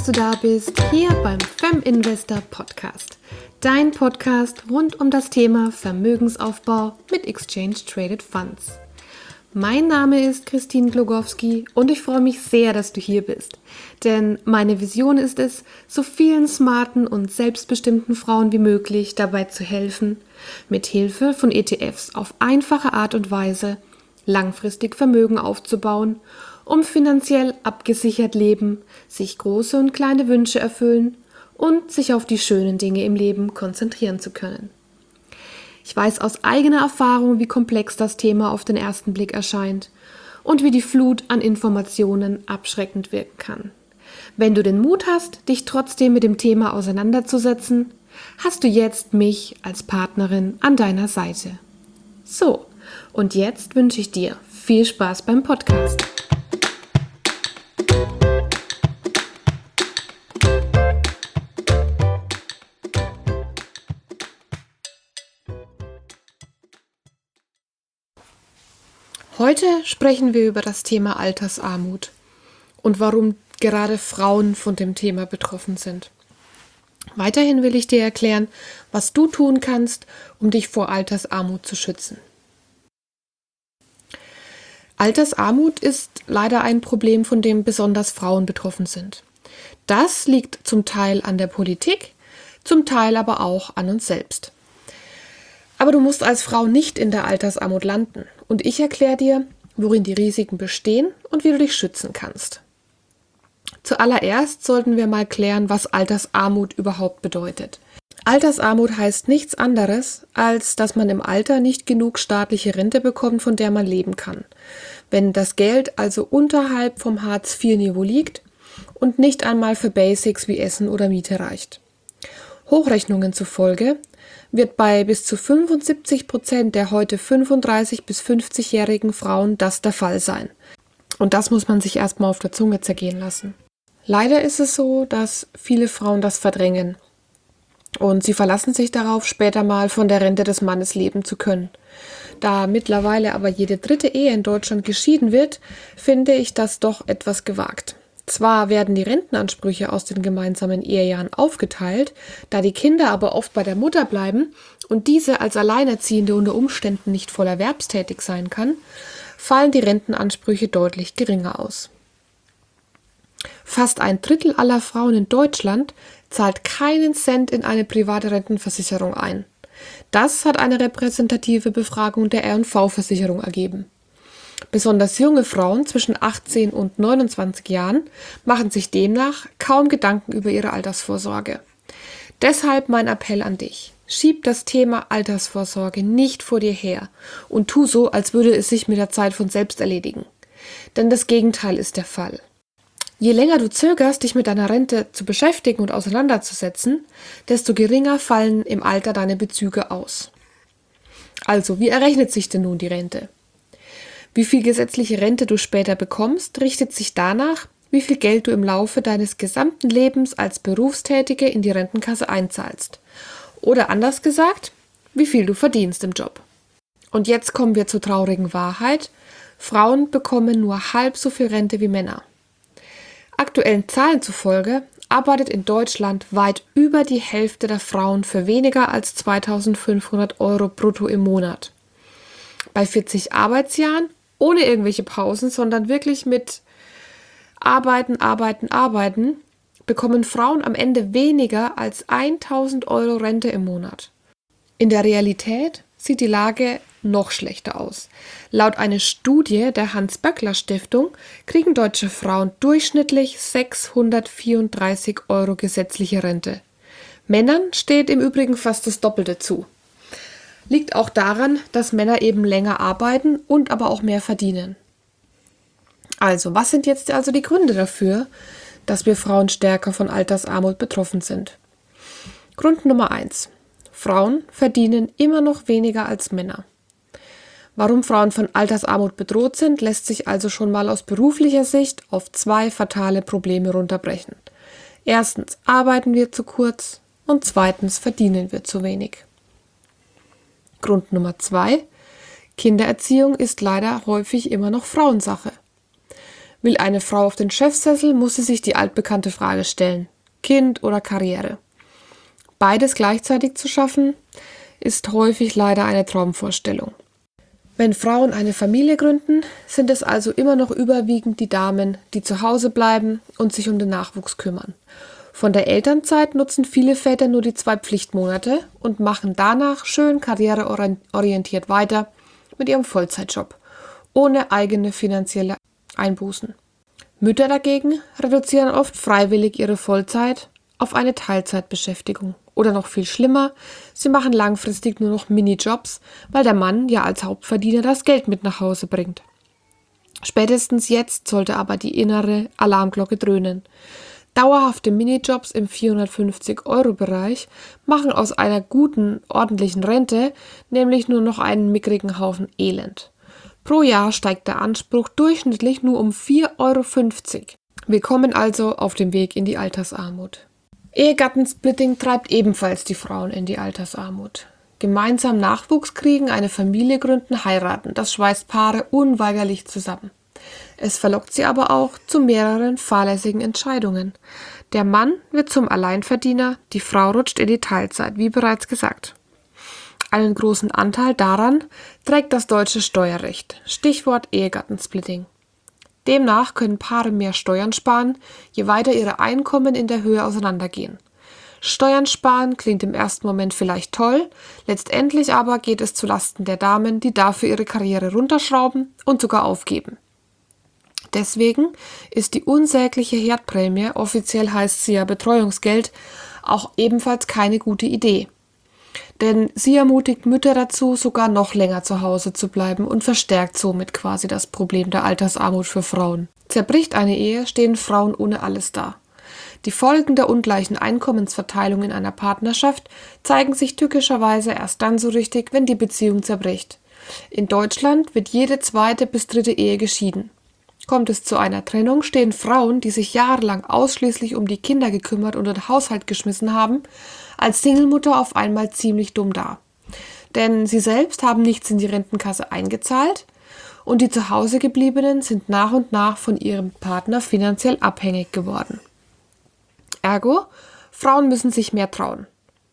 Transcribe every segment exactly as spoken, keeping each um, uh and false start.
dass du da bist, hier beim FemInvestor Podcast. Dein Podcast rund um das Thema Vermögensaufbau mit Exchange Traded Funds. Mein Name ist Christine Glogowski und ich freue mich sehr, dass du hier bist. Denn meine Vision ist es, so vielen smarten und selbstbestimmten Frauen wie möglich dabei zu helfen, mit Hilfe von E T Fs auf einfache Art und Weise langfristig Vermögen aufzubauen, um finanziell abgesichert leben, sich große und kleine Wünsche erfüllen und sich auf die schönen Dinge im Leben konzentrieren zu können. Ich weiß aus eigener Erfahrung, wie komplex das Thema auf den ersten Blick erscheint und wie die Flut an Informationen abschreckend wirken kann. Wenn du den Mut hast, dich trotzdem mit dem Thema auseinanderzusetzen, hast du jetzt mich als Partnerin an deiner Seite. So, und jetzt wünsche ich dir viel Spaß beim Podcast. Heute sprechen wir über das Thema Altersarmut und warum gerade Frauen von dem Thema betroffen sind. Weiterhin will ich dir erklären, was du tun kannst, um dich vor Altersarmut zu schützen. Altersarmut ist leider ein Problem, von dem besonders Frauen betroffen sind. Das liegt zum Teil an der Politik, zum Teil aber auch an uns selbst. Aber du musst als Frau nicht in der Altersarmut landen und ich erkläre dir, worin die Risiken bestehen und wie du dich schützen kannst. Zuallererst sollten wir mal klären, was Altersarmut überhaupt bedeutet. Altersarmut heißt nichts anderes, als dass man im Alter nicht genug staatliche Rente bekommt, von der man leben kann. Wenn das Geld also unterhalb vom Hartz vier Niveau liegt und nicht einmal für Basics wie Essen oder Miete reicht. Hochrechnungen zufolge wird bei bis zu fünfundsiebzig Prozent der heute fünfunddreißig- bis fünfzigjährigen Frauen das der Fall sein. Und das muss man sich erstmal auf der Zunge zergehen lassen. Leider ist es so, dass viele Frauen das verdrängen. Und sie verlassen sich darauf, später mal von der Rente des Mannes leben zu können. Da mittlerweile aber jede dritte Ehe in Deutschland geschieden wird, finde ich das doch etwas gewagt. Zwar werden die Rentenansprüche aus den gemeinsamen Ehejahren aufgeteilt, da die Kinder aber oft bei der Mutter bleiben und diese als Alleinerziehende unter Umständen nicht voll erwerbstätig sein kann, fallen die Rentenansprüche deutlich geringer aus. Fast ein Drittel aller Frauen in Deutschland zahlt keinen Cent in eine private Rentenversicherung ein. Das hat eine repräsentative Befragung der R und V-Versicherung ergeben. Besonders junge Frauen zwischen achtzehn und neunundzwanzig Jahren machen sich demnach kaum Gedanken über ihre Altersvorsorge. Deshalb mein Appell an dich. Schieb das Thema Altersvorsorge nicht vor dir her und tu so, als würde es sich mit der Zeit von selbst erledigen. Denn das Gegenteil ist der Fall. Je länger du zögerst, dich mit deiner Rente zu beschäftigen und auseinanderzusetzen, desto geringer fallen im Alter deine Bezüge aus. Also, wie errechnet sich denn nun die Rente? Wie viel gesetzliche Rente du später bekommst, richtet sich danach, wie viel Geld du im Laufe deines gesamten Lebens als Berufstätige in die Rentenkasse einzahlst. Oder anders gesagt, wie viel du verdienst im Job. Und jetzt kommen wir zur traurigen Wahrheit. Frauen bekommen nur halb so viel Rente wie Männer. Aktuellen Zahlen zufolge arbeitet in Deutschland weit über die Hälfte der Frauen für weniger als zweitausendfünfhundert Euro brutto im Monat. Bei vierzig Arbeitsjahren, ohne irgendwelche Pausen, sondern wirklich mit Arbeiten, Arbeiten, Arbeiten, bekommen Frauen am Ende weniger als tausend Euro Rente im Monat. In der Realität sieht die Lage noch schlechter aus. Laut einer Studie der Hans-Böckler-Stiftung kriegen deutsche Frauen durchschnittlich sechshundertvierunddreißig Euro gesetzliche Rente. Männern steht im Übrigen fast das Doppelte zu. Liegt auch daran, dass Männer eben länger arbeiten und aber auch mehr verdienen. Also, was sind jetzt also die Gründe dafür, dass wir Frauen stärker von Altersarmut betroffen sind? Grund Nummer eins. Frauen verdienen immer noch weniger als Männer. Warum Frauen von Altersarmut bedroht sind, lässt sich also schon mal aus beruflicher Sicht auf zwei fatale Probleme runterbrechen. Erstens arbeiten wir zu kurz und zweitens verdienen wir zu wenig. Grund Nummer zwei. Kindererziehung ist leider häufig immer noch Frauensache. Will eine Frau auf den Chefsessel, muss sie sich die altbekannte Frage stellen: Kind oder Karriere? Beides gleichzeitig zu schaffen, ist häufig leider eine Traumvorstellung. Wenn Frauen eine Familie gründen, sind es also immer noch überwiegend die Damen, die zu Hause bleiben und sich um den Nachwuchs kümmern. Von der Elternzeit nutzen viele Väter nur die zwei Pflichtmonate und machen danach schön karriereorientiert weiter mit ihrem Vollzeitjob, ohne eigene finanzielle Einbußen. Mütter dagegen reduzieren oft freiwillig ihre Vollzeit auf eine Teilzeitbeschäftigung. Oder noch viel schlimmer, sie machen langfristig nur noch Minijobs, weil der Mann ja als Hauptverdiener das Geld mit nach Hause bringt. Spätestens jetzt sollte aber die innere Alarmglocke dröhnen. Dauerhafte Minijobs im vierhundertfünfzig-Euro-Bereich machen aus einer guten, ordentlichen Rente nämlich nur noch einen mickrigen Haufen Elend. Pro Jahr steigt der Anspruch durchschnittlich nur um vier Euro fünfzig. Wir kommen also auf dem Weg in die Altersarmut. Ehegattensplitting treibt ebenfalls die Frauen in die Altersarmut. Gemeinsam Nachwuchs kriegen, eine Familie gründen, heiraten, das schweißt Paare unweigerlich zusammen. Es verlockt sie aber auch zu mehreren fahrlässigen Entscheidungen. Der Mann wird zum Alleinverdiener, die Frau rutscht in die Teilzeit, wie bereits gesagt. Einen großen Anteil daran trägt das deutsche Steuerrecht, Stichwort Ehegattensplitting. Demnach können Paare mehr Steuern sparen, je weiter ihre Einkommen in der Höhe auseinandergehen. Steuern sparen klingt im ersten Moment vielleicht toll, letztendlich aber geht es zulasten der Damen, die dafür ihre Karriere runterschrauben und sogar aufgeben. Deswegen ist die unsägliche Herdprämie, offiziell heißt sie ja Betreuungsgeld, auch ebenfalls keine gute Idee. Denn sie ermutigt Mütter dazu, sogar noch länger zu Hause zu bleiben und verstärkt somit quasi das Problem der Altersarmut für Frauen. Zerbricht eine Ehe, stehen Frauen ohne alles da. Die Folgen der ungleichen Einkommensverteilung in einer Partnerschaft zeigen sich tückischerweise erst dann so richtig, wenn die Beziehung zerbricht. In Deutschland wird jede zweite bis dritte Ehe geschieden. Kommt es zu einer Trennung, stehen Frauen, die sich jahrelang ausschließlich um die Kinder gekümmert und den Haushalt geschmissen haben, als Singlemutter auf einmal ziemlich dumm da. Denn sie selbst haben nichts in die Rentenkasse eingezahlt und die zu Hause gebliebenen sind nach und nach von ihrem Partner finanziell abhängig geworden. Ergo, Frauen müssen sich mehr trauen.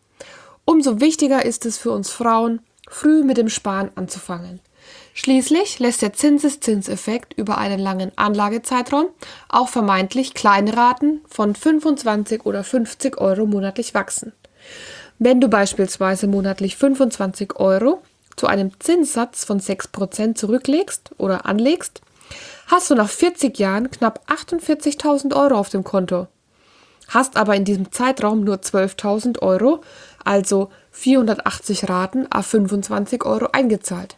Umso wichtiger ist es für uns Frauen, früh mit dem Sparen anzufangen. Schließlich lässt der Zinseszinseffekt über einen langen Anlagezeitraum auch vermeintlich kleine Raten von fünfundzwanzig oder fünfzig Euro monatlich wachsen. Wenn du beispielsweise monatlich fünfundzwanzig Euro zu einem Zinssatz von sechs Prozent zurücklegst oder anlegst, hast du nach vierzig Jahren knapp achtundvierzigtausend Euro auf dem Konto. Hast aber in diesem Zeitraum nur zwölftausend Euro, also vierhundertachtzig Raten à fünfundzwanzig Euro eingezahlt.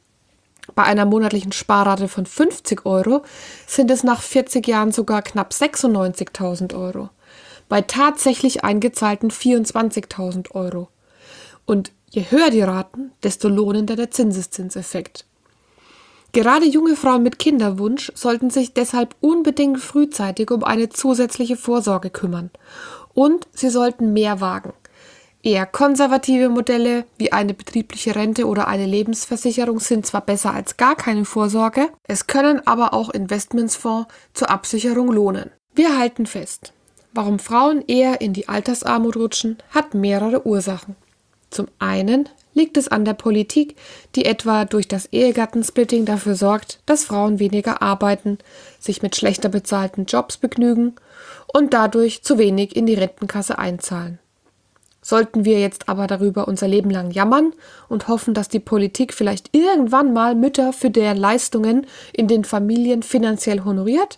Bei einer monatlichen Sparrate von fünfzig Euro sind es nach vierzig Jahren sogar knapp sechsundneunzigtausend Euro. Bei tatsächlich eingezahlten vierundzwanzigtausend Euro. Und je höher die Raten, desto lohnender der Zinseszinseffekt. Gerade junge Frauen mit Kinderwunsch sollten sich deshalb unbedingt frühzeitig um eine zusätzliche Vorsorge kümmern. Und sie sollten mehr wagen. Eher konservative Modelle wie eine betriebliche Rente oder eine Lebensversicherung sind zwar besser als gar keine Vorsorge, es können aber auch Investmentsfonds zur Absicherung lohnen. Wir halten fest, warum Frauen eher in die Altersarmut rutschen, hat mehrere Ursachen. Zum einen liegt es an der Politik, die etwa durch das Ehegattensplitting dafür sorgt, dass Frauen weniger arbeiten, sich mit schlechter bezahlten Jobs begnügen und dadurch zu wenig in die Rentenkasse einzahlen. Sollten wir jetzt aber darüber unser Leben lang jammern und hoffen, dass die Politik vielleicht irgendwann mal Mütter für deren Leistungen in den Familien finanziell honoriert?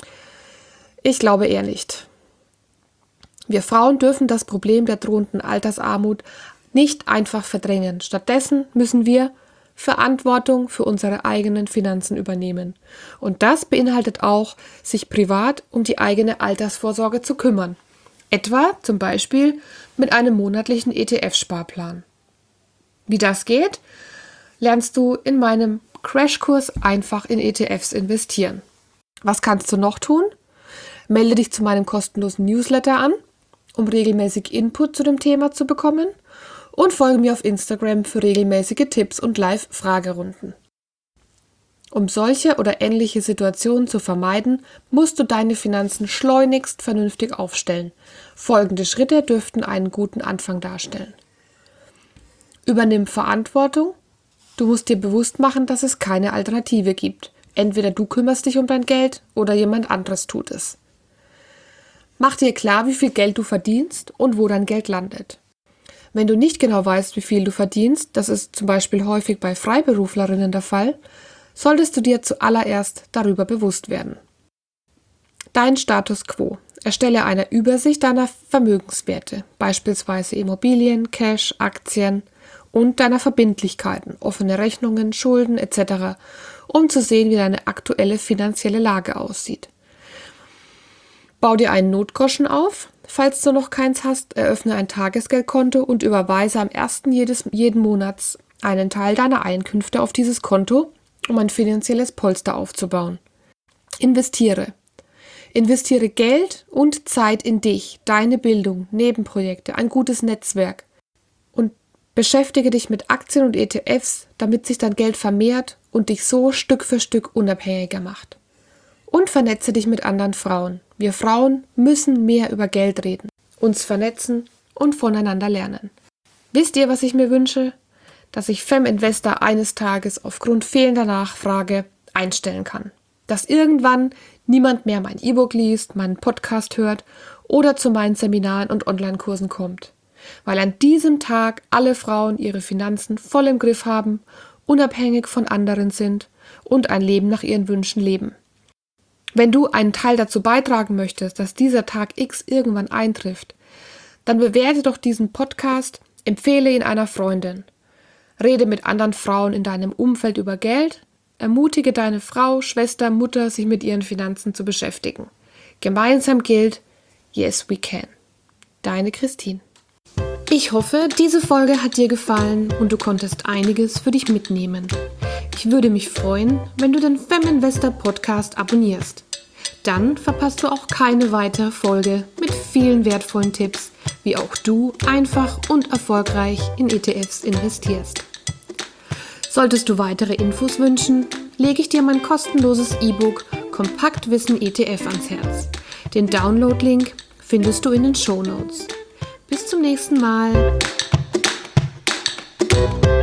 Ich glaube eher nicht. Wir Frauen dürfen das Problem der drohenden Altersarmut nicht einfach verdrängen. Stattdessen müssen wir Verantwortung für unsere eigenen Finanzen übernehmen. Und das beinhaltet auch, sich privat um die eigene Altersvorsorge zu kümmern. Etwa zum Beispiel mit einem monatlichen E T F-Sparplan. Wie das geht, lernst du in meinem Crashkurs einfach in E T Fs investieren. Was kannst du noch tun? Melde dich zu meinem kostenlosen Newsletter an, um regelmäßig Input zu dem Thema zu bekommen und folge mir auf Instagram für regelmäßige Tipps und Live-Fragerunden. Um solche oder ähnliche Situationen zu vermeiden, musst du deine Finanzen schleunigst vernünftig aufstellen. Folgende Schritte dürften einen guten Anfang darstellen. Übernimm Verantwortung. Du musst dir bewusst machen, dass es keine Alternative gibt. Entweder du kümmerst dich um dein Geld oder jemand anderes tut es. Mach dir klar, wie viel Geld du verdienst und wo dein Geld landet. Wenn du nicht genau weißt, wie viel du verdienst, das ist zum Beispiel häufig bei Freiberuflerinnen der Fall, solltest du dir zuallererst darüber bewusst werden. Dein Status quo. Erstelle eine Übersicht deiner Vermögenswerte, beispielsweise Immobilien, Cash, Aktien und deiner Verbindlichkeiten, offene Rechnungen, Schulden et cetera, um zu sehen, wie deine aktuelle finanzielle Lage aussieht. Bau dir einen Notgroschen auf. Falls du noch keins hast, eröffne ein Tagesgeldkonto und überweise am ersten jedes, jeden Monats einen Teil deiner Einkünfte auf dieses Konto, um ein finanzielles Polster aufzubauen. Investiere. Investiere Geld und Zeit in dich, deine Bildung, Nebenprojekte, ein gutes Netzwerk und beschäftige dich mit Aktien und E T Fs, damit sich dein Geld vermehrt und dich so Stück für Stück unabhängiger macht. Und vernetze dich mit anderen Frauen. Wir Frauen müssen mehr über Geld reden, uns vernetzen und voneinander lernen. Wisst ihr, was ich mir wünsche? Dass ich Feminvestor eines Tages aufgrund fehlender Nachfrage einstellen kann. Dass irgendwann niemand mehr mein E-Book liest, meinen Podcast hört oder zu meinen Seminaren und Online-Kursen kommt. Weil an diesem Tag alle Frauen ihre Finanzen voll im Griff haben, unabhängig von anderen sind und ein Leben nach ihren Wünschen leben. Wenn du einen Teil dazu beitragen möchtest, dass dieser Tag X irgendwann eintrifft, dann bewerte doch diesen Podcast, empfehle ihn einer Freundin. Rede mit anderen Frauen in deinem Umfeld über Geld, ermutige deine Frau, Schwester, Mutter, sich mit ihren Finanzen zu beschäftigen. Gemeinsam gilt, yes we can. Deine Christine. Ich hoffe, diese Folge hat dir gefallen und du konntest einiges für dich mitnehmen. Ich würde mich freuen, wenn du den Feminvestor Podcast abonnierst. Dann verpasst du auch keine weitere Folge mit vielen wertvollen Tipps, wie auch du einfach und erfolgreich in E T Fs investierst. Solltest du weitere Infos wünschen, lege ich dir mein kostenloses E-Book Kompaktwissen E T F ans Herz. Den Download-Link findest du in den Shownotes. Bis zum nächsten Mal.